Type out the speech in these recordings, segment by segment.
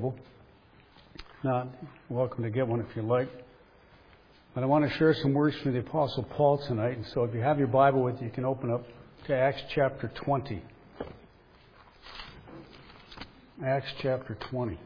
Bible. Not welcome to get one if you like. But I want to share some words from the Apostle Paul tonight. And so if you have your Bible with you can open up to Acts chapter 20. Acts chapter 20.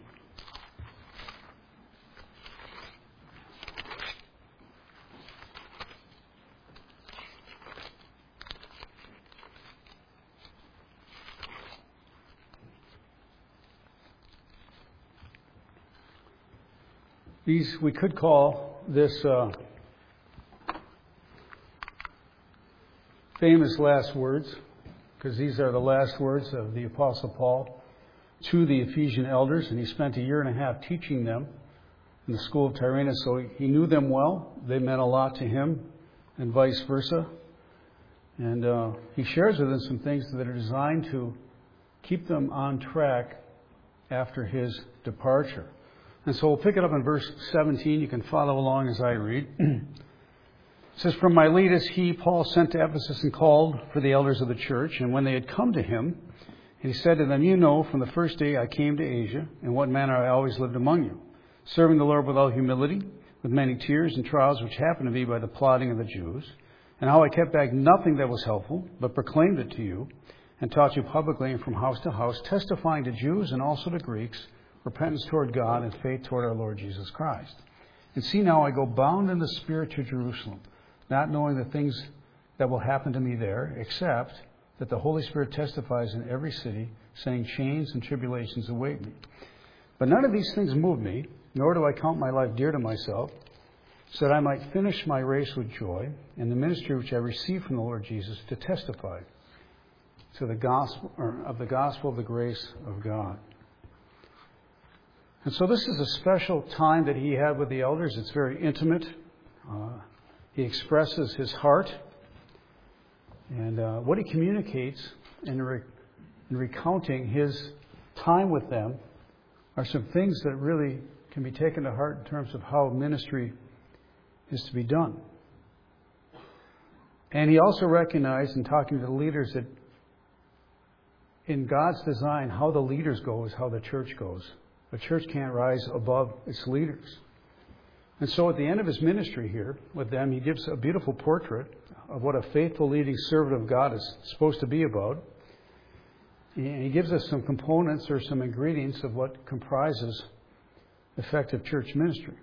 We could call this famous last words, because these are the last words of the Apostle Paul to the Ephesian elders, and he spent 1.5 years teaching them in the school of Tyrannus, so he knew them well. They meant a lot to him, and vice versa. And he shares with them some things that are designed to keep them on track after his departure. And so we'll pick it up in verse 17. You can follow along as I read. It says, "From Miletus he, Paul, sent to Ephesus and called for the elders of the church. And when they had come to him, he said to them, 'You know, from the first day I came to Asia, in what manner I always lived among you, serving the Lord with all humility, with many tears and trials which happened to me by the plotting of the Jews, and how I kept back nothing that was helpful, but proclaimed it to you, and taught you publicly and from house to house, testifying to Jews and also to Greeks, repentance toward God and faith toward our Lord Jesus Christ. And see now I go bound in the Spirit to Jerusalem, not knowing the things that will happen to me there, except that the Holy Spirit testifies in every city, saying chains and tribulations await me. But none of these things move me, nor do I count my life dear to myself, so that I might finish my race with joy, and the ministry which I received from the Lord Jesus to testify to the gospel of the grace of God.'" And so this is a special time that he had with the elders. It's very intimate. He expresses his heart. And what he communicates in recounting his time with them are some things that really can be taken to heart in terms of how ministry is to be done. And he also recognized in talking to the leaders that in God's design, how the leaders go is how the church goes. The church can't rise above its leaders. And so at the end of his ministry here with them, he gives a beautiful portrait of what a faithful leading servant of God is supposed to be about. And he gives us some components or some ingredients of what comprises effective church ministry.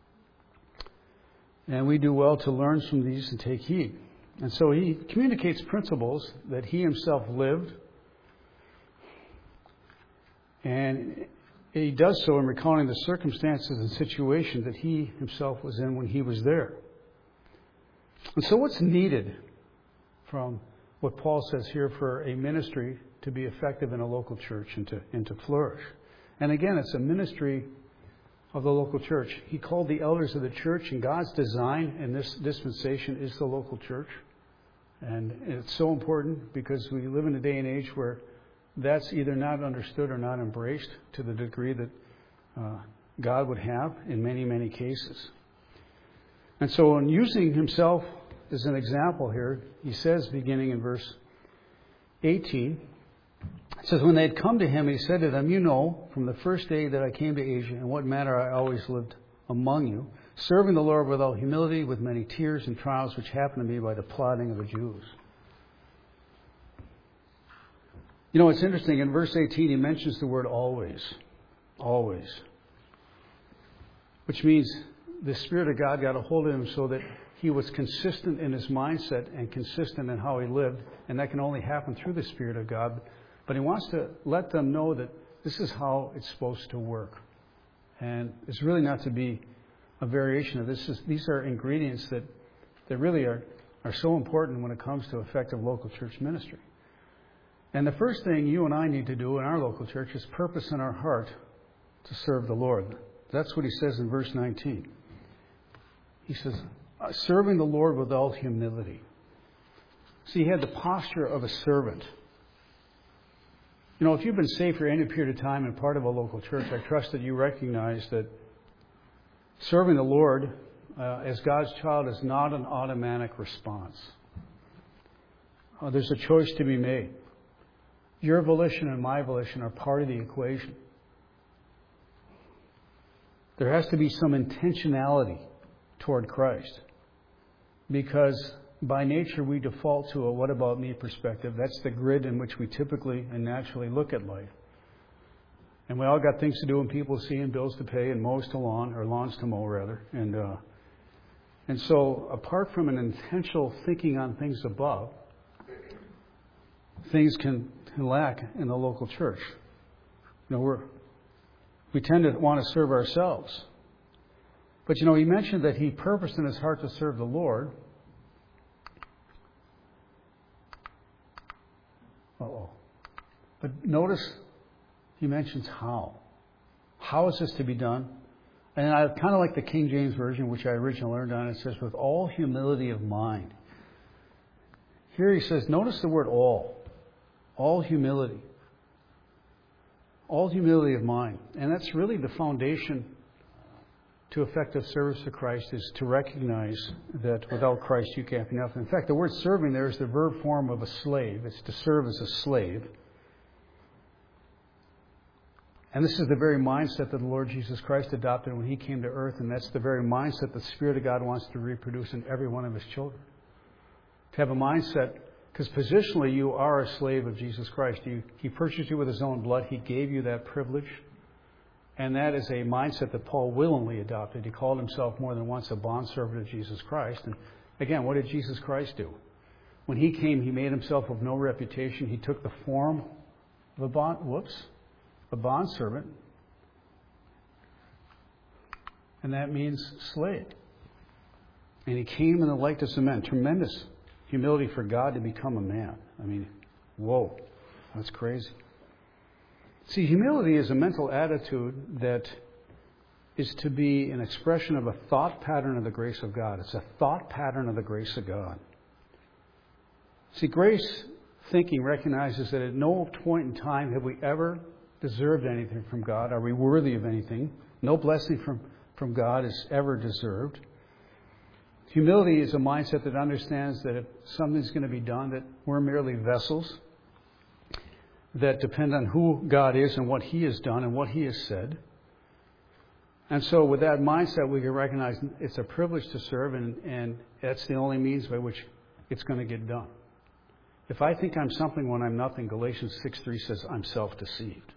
And we do well to learn from these and take heed. And so he communicates principles that he himself lived. And he does so in recounting the circumstances and situations that he himself was in when he was there. And so what's needed from what Paul says here for a ministry to be effective in a local church and to flourish? And again, it's a ministry of the local church. He called the elders of the church, and God's design in this dispensation is the local church. And it's so important because we live in a day and age where that's either not understood or not embraced to the degree that God would have in many, many cases. And so in using himself as an example here, he says, beginning in verse 18, it says, "When they had come to him, he said to them, 'You know, from the first day that I came to Asia, in what manner I always lived among you, serving the Lord with all humility, with many tears and trials which happened to me by the plotting of the Jews.'" You know, it's interesting. In verse 18, he mentions the word always. Always. Which means the Spirit of God got a hold of him so that he was consistent in his mindset and consistent in how he lived. And that can only happen through the Spirit of God. But he wants to let them know that this is how it's supposed to work. And it's really not to be a variation of this. These are ingredients that really are so important when it comes to effective local church ministry. And the first thing you and I need to do in our local church is purpose in our heart to serve the Lord. That's what he says in verse 19. He says, serving the Lord with all humility. See, he had the posture of a servant. You know, if you've been saved for any period of time and part of a local church, I trust that you recognize that serving the Lord as God's child is not an automatic response. There's a choice to be made. Your volition and my volition are part of the equation. There has to be some intentionality toward Christ. Because by nature we default to a what about me perspective. That's the grid in which we typically and naturally look at life. And we all got things to do and people to see and bills to pay and mows to lawn, or lawns to mow rather. And so apart from an intentional thinking on things above, things can lack in the local church. We tend to want to serve ourselves. But he mentioned that he purposed in his heart to serve the Lord. But notice he mentions how. How is this to be done? And I kind of like the King James Version, which I originally learned on. It says, with all humility of mind. Here he says, notice the word all. All humility. All humility of mind. And that's really the foundation to effective service to Christ, is to recognize that without Christ you can't be nothing. In fact, the word serving there is the verb form of a slave. It's to serve as a slave. And this is the very mindset that the Lord Jesus Christ adopted when He came to earth, and that's the very mindset the Spirit of God wants to reproduce in every one of His children. To have a mindset, because positionally you are a slave of Jesus Christ. He purchased you with His own blood. He gave you that privilege. And that is a mindset that Paul willingly adopted. He called himself more than once a bondservant of Jesus Christ. And again, what did Jesus Christ do? When He came, He made Himself of no reputation. He took the form of a bondservant. And that means slave. And He came in the likeness of men. Tremendous humility for God to become a man. I mean, whoa, that's crazy. See, humility is a mental attitude that is to be an expression of a thought pattern of the grace of God. It's a thought pattern of the grace of God. See, grace thinking recognizes that at no point in time have we ever deserved anything from God. Are we worthy of anything? No blessing from God is ever deserved. Humility is a mindset that understands that if something's going to be done, that we're merely vessels that depend on who God is and what He has done and what He has said. And so with that mindset, we can recognize it's a privilege to serve, and that's the only means by which it's going to get done. If I think I'm something when I'm nothing, Galatians 6:3 says I'm self-deceived.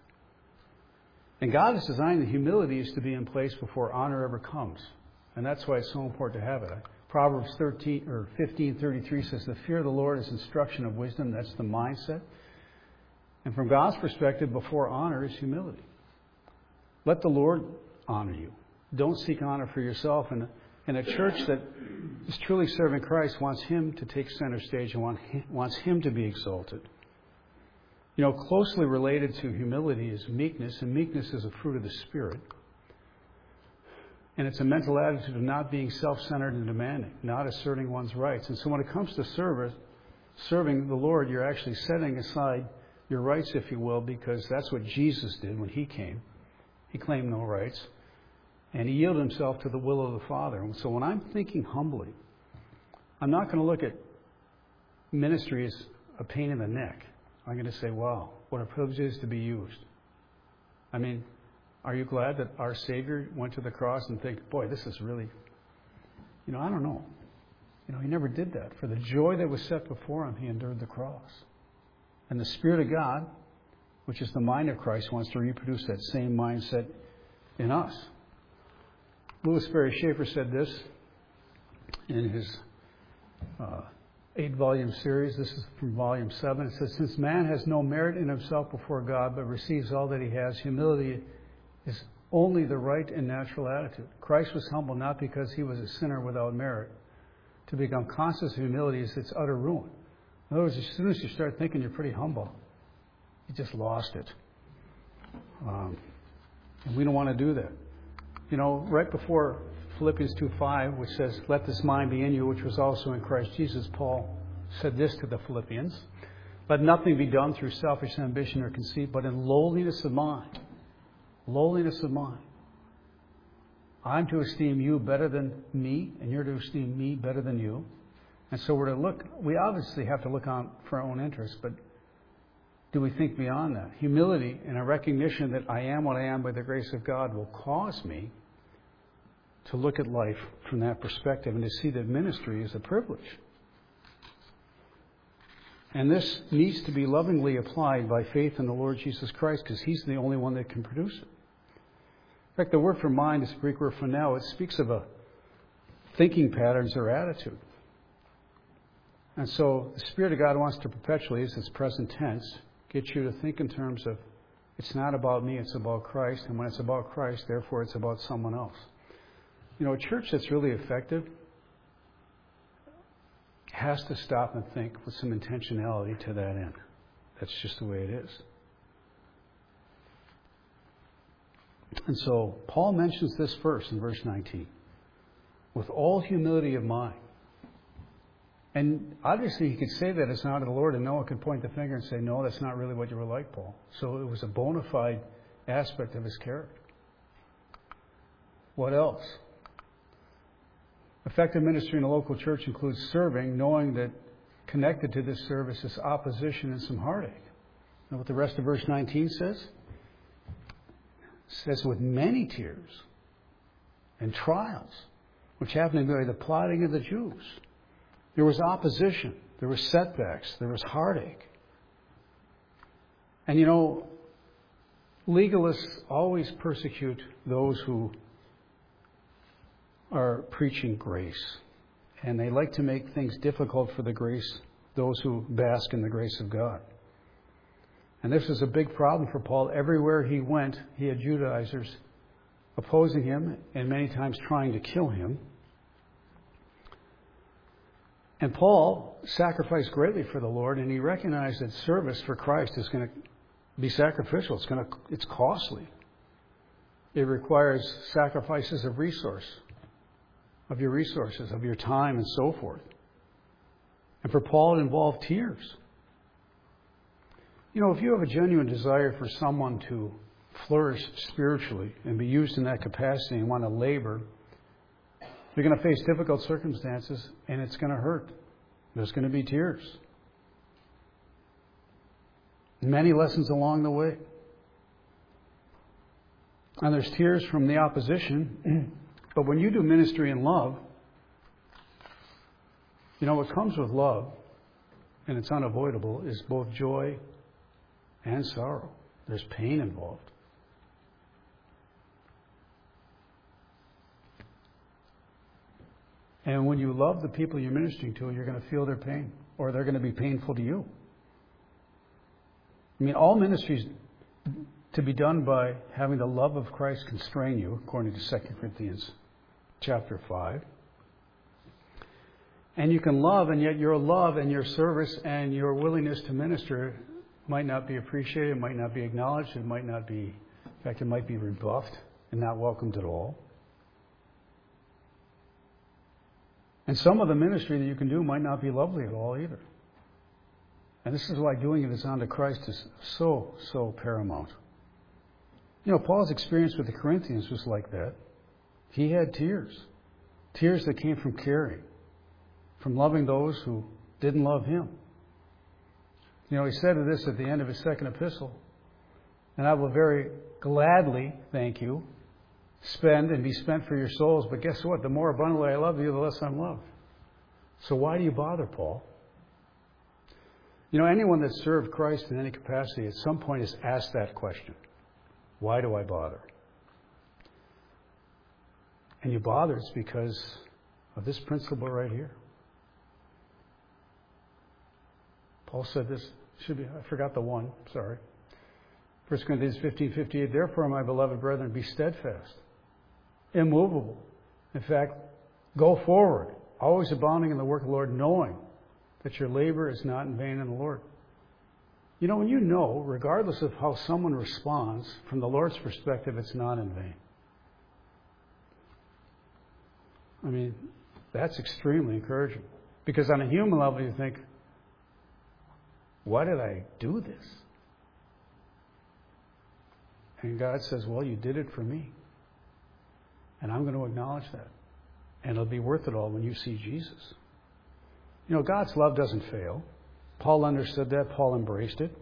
And God has designed the humility is to be in place before honor ever comes. And that's why it's so important to have it. Proverbs 15:33 says the fear of the Lord is instruction of wisdom. That's the mindset. And from God's perspective, before honor is humility. Let the Lord honor you. Don't seek honor for yourself. And a church that is truly serving Christ wants Him to take center stage and wants Him to be exalted. Closely related to humility is meekness, and meekness is a fruit of the Spirit. And it's a mental attitude of not being self-centered and demanding, not asserting one's rights. And so when it comes to serving the Lord, you're actually setting aside your rights, if you will, because that's what Jesus did when He came. He claimed no rights. And He yielded Himself to the will of the Father. And so when I'm thinking humbly, I'm not going to look at ministry as a pain in the neck. I'm going to say, wow, what a privilege it is to be used. I mean, are you glad that our Savior went to the cross and think, boy, this is really, I don't know. He never did that. For the joy that was set before Him, He endured the cross. And the Spirit of God, which is the mind of Christ, wants to reproduce that same mindset in us. Louis Berry Schaefer said this in his 8-volume series. This is from volume 7. It says, since man has no merit in himself before God, but receives all that he has, humility is only the right and natural attitude. Christ was humble not because He was a sinner without merit. To become conscious of humility is its utter ruin. In other words, as soon as you start thinking you're pretty humble, you just lost it. And we don't want to do that. Right before Philippians 2:5, which says, let this mind be in you, which was also in Christ Jesus, Paul said this to the Philippians, let nothing be done through selfish ambition or conceit, but in lowliness of mind. Lowliness of mind. I'm to esteem you better than me, and you're to esteem me better than you. And so we obviously have to look on for our own interests, but do we think beyond that? Humility and a recognition that I am what I am by the grace of God will cause me to look at life from that perspective and to see that ministry is a privilege. And this needs to be lovingly applied by faith in the Lord Jesus Christ, because He's the only one that can produce it. In fact, the word for mind is the Greek word phoneo. It speaks of a thinking patterns or attitude. And so the Spirit of God wants to perpetually, as its present tense, get you to think in terms of, it's not about me, it's about Christ. And when it's about Christ, therefore it's about someone else. You know, a church that's really effective has to stop and think with some intentionality to that end. That's just the way it is. And so Paul mentions this first in verse 19. With all humility of mind. And obviously he could say that it's not of the Lord, and no one could point the finger and say, no, that's not really what you were like, Paul. So it was a bona fide aspect of his character. What else? Effective ministry in a local church includes serving, knowing that connected to this service is opposition and some heartache. You know what the rest of verse 19 says? It says, with many tears and trials, which happened to be the plotting of the Jews. There was opposition. There was setbacks. There was heartache. And you know, legalists always persecute those who are preaching grace. And they like to make things difficult for the grace, those who bask in the grace of God. And this was a big problem for Paul. Everywhere he went, he had Judaizers opposing him and many times trying to kill him. And Paul sacrificed greatly for the Lord, and he recognized that service for Christ is going to be sacrificial. It's costly. It requires sacrifices of your resources, of your time, and so forth. And for Paul, it involved tears. You know, if you have a genuine desire for someone to flourish spiritually and be used in that capacity and want to labor, you're going to face difficult circumstances, and it's going to hurt. There's going to be tears. Many lessons along the way. And there's tears from the opposition. But when you do ministry in love, you know, what comes with love, and it's unavoidable, is both joy and sorrow. There's pain involved. And when you love the people you're ministering to, you're going to feel their pain, or they're going to be painful to you. I mean, all ministries to be done by having the love of Christ constrain you, according to 2 Corinthians chapter 5. And you can love, and yet your love and your service and your willingness to minister might not be appreciated, might not be acknowledged, it might not be, in fact, it might be rebuffed and not welcomed at all. And some of the ministry that you can do might not be lovely at all either. And this is why doing it as unto Christ is so paramount. You know, Paul's experience with the Corinthians was like that. He had tears. Tears that came from caring, from loving those who didn't love him. You know, he said this at the end of his second epistle, and I will very gladly, thank you, spend and be spent for your souls. But guess what? The more abundantly I love you, the less I'm loved. So why do you bother, Paul? You know, anyone that served Christ in any capacity at some point has asked that question. Why do I bother? And you bother, it's because of this principle right here. Paul said this, I forgot the one, sorry. 1 Corinthians 15:58, therefore, my beloved brethren, be steadfast, immovable. In fact, go forward, always abounding in the work of the Lord, knowing that your labor is not in vain in the Lord. You know, when you know, regardless of how someone responds, from the Lord's perspective, it's not in vain. I mean, that's extremely encouraging. Because on a human level, you think, why did I do this? And God says, well, you did it for me. And I'm going to acknowledge that. And it'll be worth it all when you see Jesus. You know, God's love doesn't fail. Paul understood that. Paul embraced it.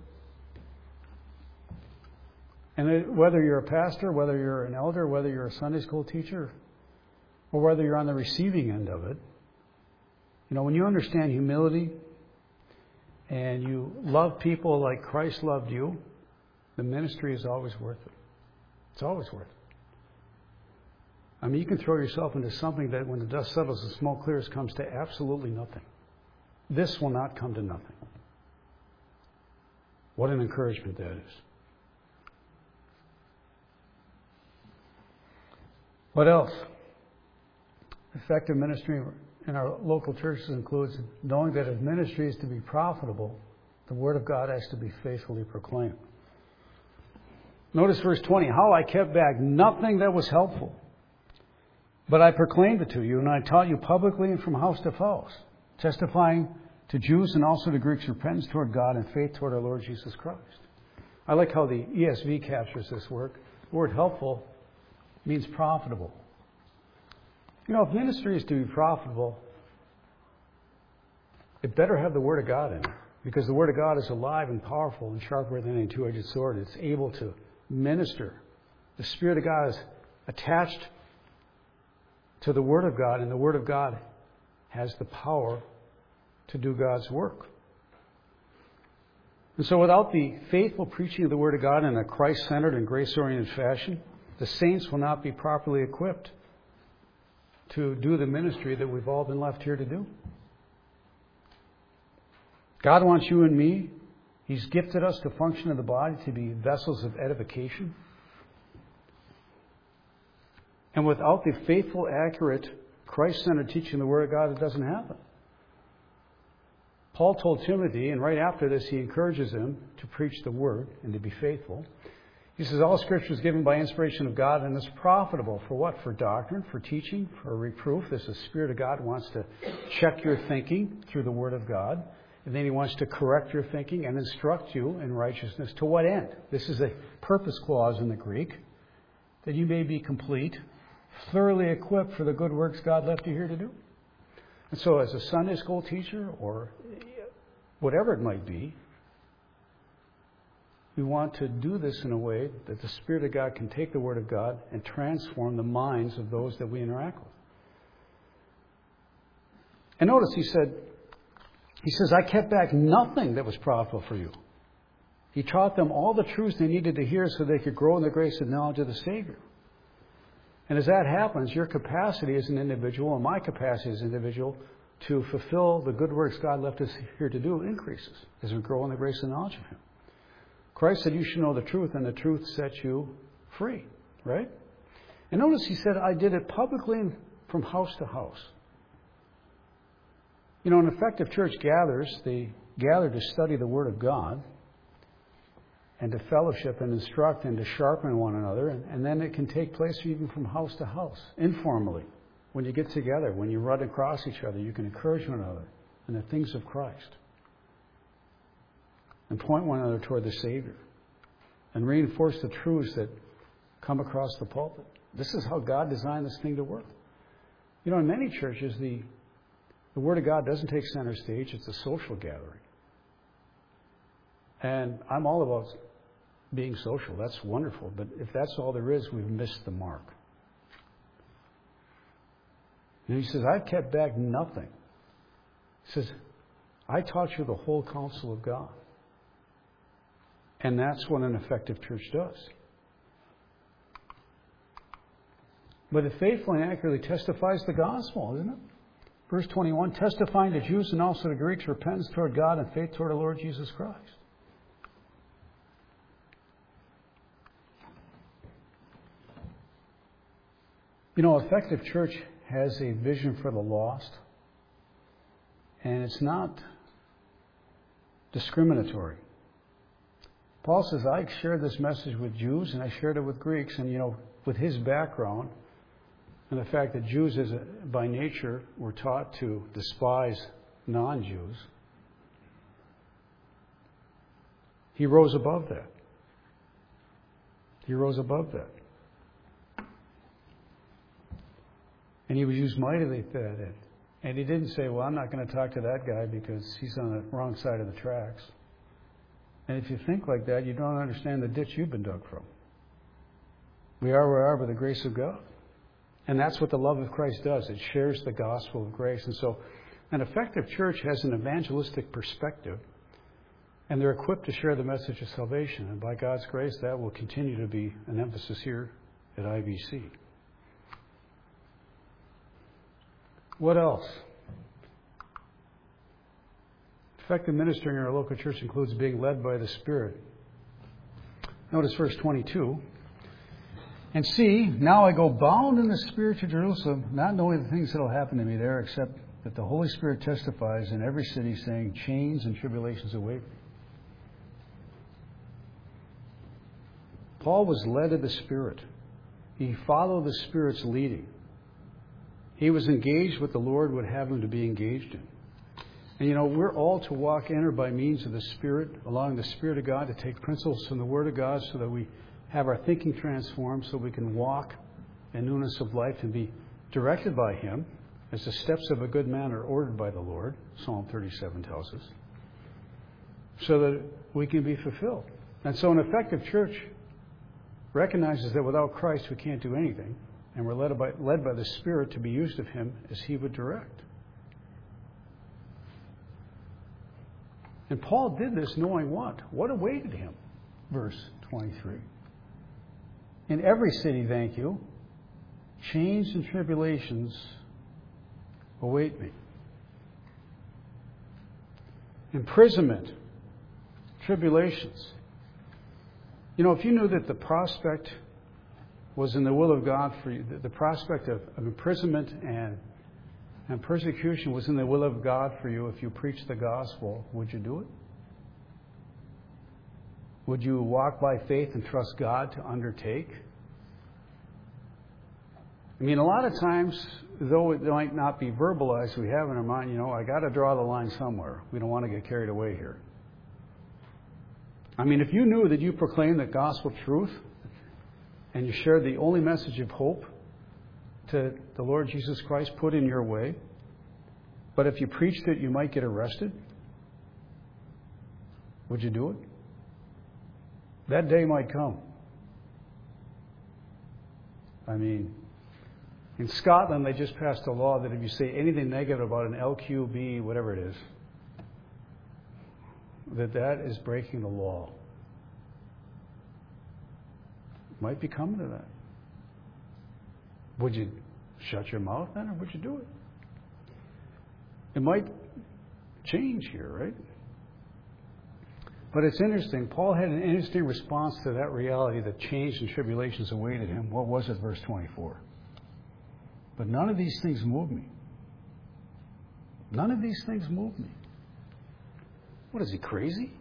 And whether you're a pastor, whether you're an elder, whether you're a Sunday school teacher, or whether you're on the receiving end of it. You know, when you understand humility and you love people like Christ loved you, the ministry is always worth it. It's always worth it. I mean, you can throw yourself into something that when the dust settles and smoke clears comes to absolutely nothing. This will not come to nothing. What an encouragement that is. What else? Effective ministry in our local churches includes knowing that if ministry is to be profitable, the Word of God has to be faithfully proclaimed. Notice verse 20, how I kept back nothing that was helpful, but I proclaimed it to you, and I taught you publicly and from house to house, testifying to Jews and also to Greeks repentance toward God and faith toward our Lord Jesus Christ. I like how the ESV captures this word. The word helpful means profitable. You know, if ministry is to be profitable, it better have the Word of God in it, because the Word of God is alive and powerful and sharper than any two-edged sword. It's able to minister. The Spirit of God is attached to the Word of God, and the Word of God has the power to do God's work. And so without the faithful preaching of the Word of God in a Christ-centered and grace-oriented fashion, the saints will not be properly equipped to do the ministry that we've all been left here to do. God wants you and me. He's gifted us to function in the body to be vessels of edification. And without the faithful, accurate, Christ-centered teaching of the Word of God, it doesn't happen. Paul told Timothy, and right after this he encourages him to preach the Word and to be faithful. He says, all Scripture is given by inspiration of God and is profitable for what? For doctrine, for teaching, for reproof. This is the Spirit of God wants to check your thinking through the Word of God. And then He wants to correct your thinking and instruct you in righteousness. To what end? This is a purpose clause in the Greek, that you may be complete, thoroughly equipped for the good works God left you here to do. And so as a Sunday school teacher or whatever it might be, we want to do this in a way that the Spirit of God can take the Word of God and transform the minds of those that we interact with. And notice he says, I kept back nothing that was profitable for you. He taught them all the truths they needed to hear so they could grow in the grace and knowledge of the Savior. And as that happens, your capacity as an individual and my capacity as an individual to fulfill the good works God left us here to do increases as we grow in the grace and knowledge of Him. Christ said you should know the truth, and the truth sets you free, right? And notice he said, I did it publicly and from house to house. You know, an effective church gathers. They gather to study the Word of God and to fellowship and instruct and to sharpen one another. And then it can take place even from house to house, informally. When you get together, when you run across each other, you can encourage one another in the things of Christ and point one another toward the Savior and reinforce the truths that come across the pulpit. This is how God designed this thing to work. You know, in many churches, the Word of God doesn't take center stage. It's a social gathering. And I'm all about being social. That's wonderful. But if that's all there is, we've missed the mark. And he says, I've kept back nothing. He says, I taught you the whole counsel of God. And that's what an effective church does. But it faithfully and accurately testifies the gospel, isn't it? Verse 21, testifying to Jews and also to Greeks repentance toward God and faith toward our Lord Jesus Christ. You know, effective church has a vision for the lost, and it's not discriminatory. Paul says, I shared this message with Jews and I shared it with Greeks, and, you know, with his background and the fact that Jews by nature were taught to despise non-Jews, he rose above that. He rose above that. And he was used mightily at that. And he didn't say, well, I'm not going to talk to that guy because he's on the wrong side of the tracks. And if you think like that, you don't understand the ditch you've been dug from. We are where we are by the grace of God. And that's what the love of Christ does. It shares the gospel of grace. And so an effective church has an evangelistic perspective, and they're equipped to share the message of salvation. And by God's grace, that will continue to be an emphasis here at IBC. What else? Effective ministering in our local church includes being led by the Spirit. Notice verse 22. And see, now I go bound in the Spirit to Jerusalem, not knowing the things that will happen to me there, except that the Holy Spirit testifies in every city, saying, chains and tribulations await me. Paul was led of the Spirit. He followed the Spirit's leading. He was engaged what the Lord would have him to be engaged in. And we're all to walk in or by means of the Spirit, allowing the Spirit of God to take principles from the Word of God so that we have our thinking transformed, so we can walk in newness of life and be directed by Him, as the steps of a good man are ordered by the Lord, Psalm 37 tells us, so that we can be fulfilled. And so an effective church recognizes that without Christ we can't do anything, and we're led by the Spirit to be used of Him as He would direct. And Paul did this knowing what? What awaited him? Verse 23. In every city, thank you, chains and tribulations await me. Imprisonment, tribulations. If you knew that the prospect was in the will of God for you, the prospect of imprisonment and persecution was in the will of God for you if you preached the gospel, would you do it? Would you walk by faith and trust God to undertake? A lot of times, though it might not be verbalized, we have in our mind, I got to draw the line somewhere. We don't want to get carried away here. If you knew that you proclaimed the gospel truth and you shared the only message of hope to the Lord Jesus Christ put in your way, but if you preached it, you might get arrested, would you do it? That day might come. In Scotland, they just passed a law that if you say anything negative about an LQB, whatever it is, that is breaking the law. Might be coming to that. Would you shut your mouth then, or would you do it? It might change here, right? But it's interesting. Paul had an interesting response to that reality that change and tribulations awaited him. What was it, verse 24? But none of these things move me. None of these things move me. What is he, crazy?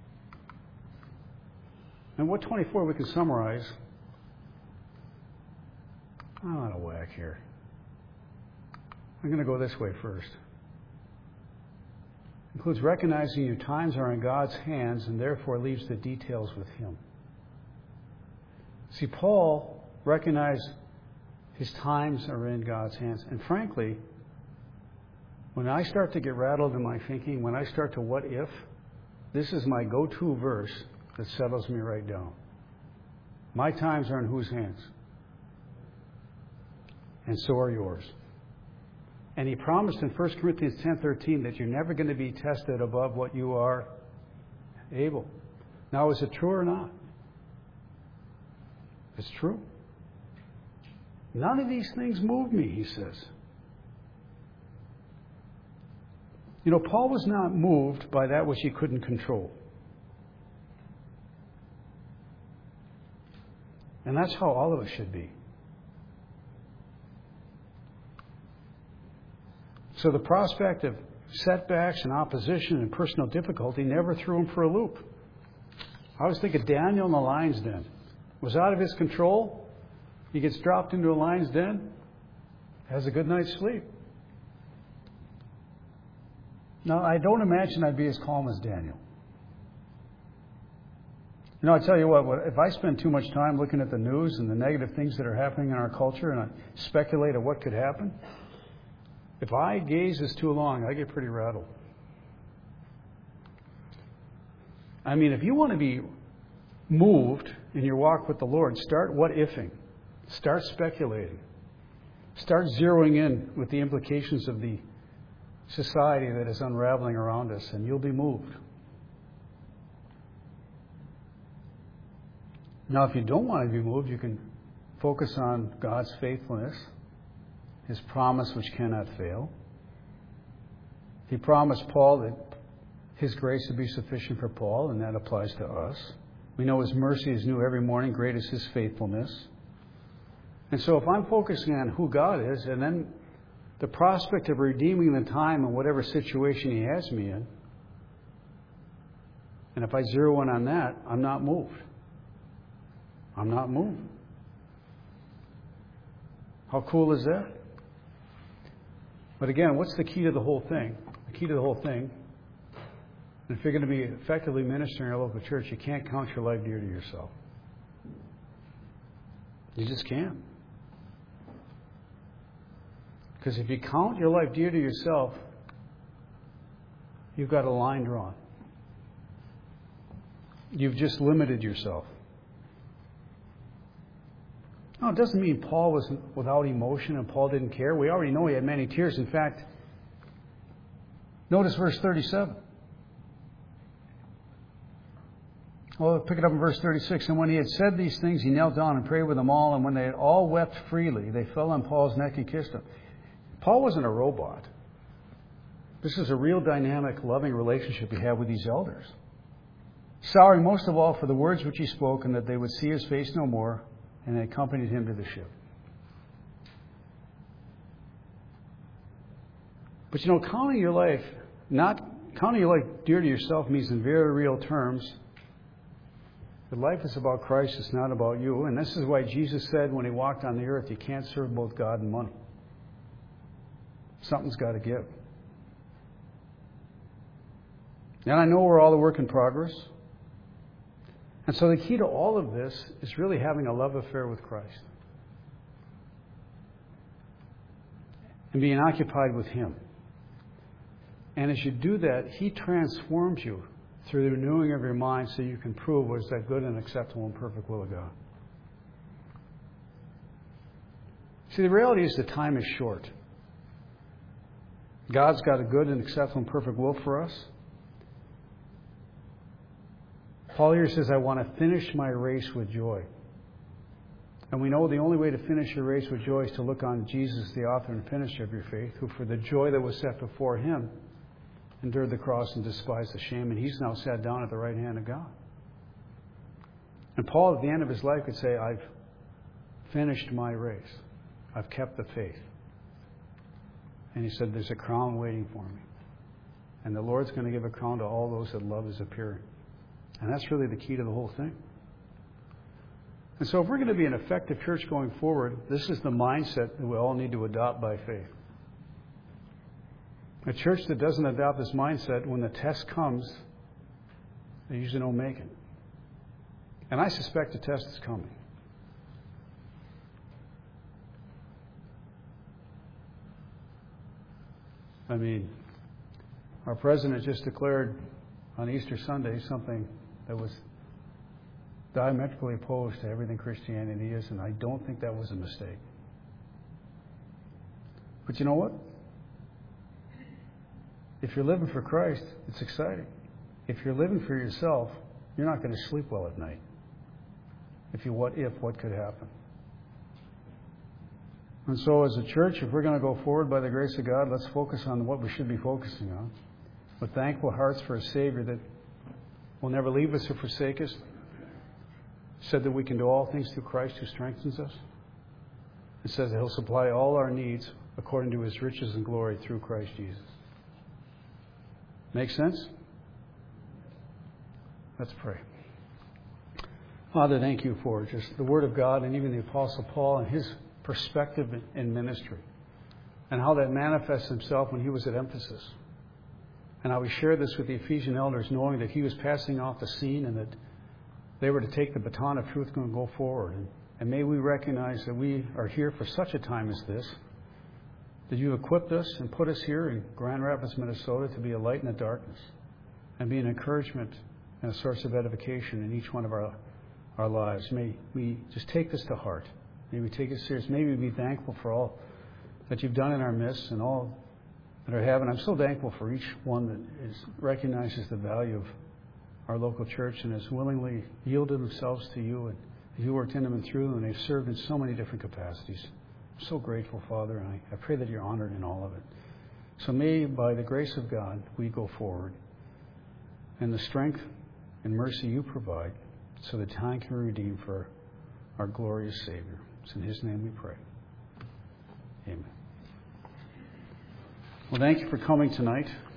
And what 24 we can summarize. I'm out of whack here. I'm going to go this way first. It includes recognizing your times are in God's hands and therefore leaves the details with Him. See, Paul recognized his times are in God's hands. And frankly, when I start to get rattled in my thinking, when I start to what if, this is my go-to verse that settles me right down. My times are in whose hands? And so are yours. And he promised in 1 Corinthians 10:13 that you're never going to be tested above what you are able. Now, is it true or not? It's true. None of these things move me, he says. Paul was not moved by that which he couldn't control. And that's how all of us should be. So the prospect of setbacks and opposition and personal difficulty never threw him for a loop. I always think of Daniel in the lion's den. It was out of his control. He gets dropped into a lion's den, has a good night's sleep. Now, I don't imagine I'd be as calm as Daniel. I tell you what, if I spend too much time looking at the news and the negative things that are happening in our culture and I speculate of what could happen, if I gaze this too long, I get pretty rattled. If you want to be moved in your walk with the Lord, start what-ifing. Start speculating. Start zeroing in with the implications of the society that is unraveling around us, and you'll be moved. Now, if you don't want to be moved, you can focus on God's faithfulness, His promise which cannot fail. He promised Paul that His grace would be sufficient for Paul, and that applies to us. We know His mercy is new every morning. Great is His faithfulness. And so if I'm focusing on who God is, and then the prospect of redeeming the time in whatever situation He has me in, and if I zero in on that, I'm not moved. I'm not moved. How cool is that? But again, what's the key to the whole thing? The key to the whole thing, and if you're going to be effectively ministering in a local church, you can't count your life dear to yourself. You just can't. Because if you count your life dear to yourself, you've got a line drawn. You've just limited yourself. No, it doesn't mean Paul was without emotion and Paul didn't care. We already know he had many tears. In fact, notice verse 37. Well, pick it up in verse 36. And when he had said these things, he knelt down and prayed with them all. And when they had all wept freely, they fell on Paul's neck and kissed him. Paul wasn't a robot. This is a real dynamic, loving relationship he had with these elders. Sorry most of all for the words which he spoke, and that they would see his face no more, and they accompanied him to the ship. But counting your life dear to yourself means in very real terms that life is about Christ, it's not about you. And this is why Jesus said when He walked on the earth, you can't serve both God and money. Something's got to give. And I know we're all a work in progress. And so the key to all of this is really having a love affair with Christ. And being occupied with Him. And as you do that, He transforms you through the renewing of your mind so you can prove what is that good and acceptable and perfect will of God. See, the reality is the time is short. God's got a good and acceptable and perfect will for us. Paul here says, I want to finish my race with joy. And we know the only way to finish your race with joy is to look on Jesus, the author and finisher of your faith, who for the joy that was set before Him endured the cross and despised the shame, and He's now sat down at the right hand of God. And Paul, at the end of his life, could say, I've finished my race. I've kept the faith. And he said, there's a crown waiting for me. And the Lord's going to give a crown to all those that love His appearing. And that's really the key to the whole thing. And so if we're going to be an effective church going forward, this is the mindset that we all need to adopt by faith. A church that doesn't adopt this mindset, when the test comes, they usually don't make it. And I suspect the test is coming. I mean, our president just declared on Easter Sunday something that was diametrically opposed to everything Christianity is, and I don't think that was a mistake. But you know what? If you're living for Christ, it's exciting. If you're living for yourself, you're not going to sleep well at night. What could happen? And so as a church, if we're going to go forward by the grace of God, let's focus on what we should be focusing on. With thankful hearts for a Savior that will never leave us or forsake us. Said that we can do all things through Christ who strengthens us. It says that He'll supply all our needs according to His riches and glory through Christ Jesus. Make sense? Let's pray. Father, thank You for just the Word of God and even the Apostle Paul and his perspective in ministry and how that manifests himself when he was at Ephesus. And how we share this with the Ephesian elders, knowing that he was passing off the scene and that they were to take the baton of truth and go forward. And may we recognize that we are here for such a time as this, that You equipped us and put us here in Grand Rapids, Minnesota, to be a light in the darkness and be an encouragement and a source of edification in each one of our lives. May we just take this to heart. May we take it serious. May we be thankful for all that you've done in our midst and all that are having. I'm so thankful for each one that recognizes the value of our local church and has willingly yielded themselves to you, and you worked in them and through them, and they've served in so many different capacities. I'm so grateful, Father, and I pray that you're honored in all of it. So may, by the grace of God, we go forward and the strength and mercy you provide so that time can redeem for our glorious Savior. It's in his name we pray. Amen. Well, thank you for coming tonight.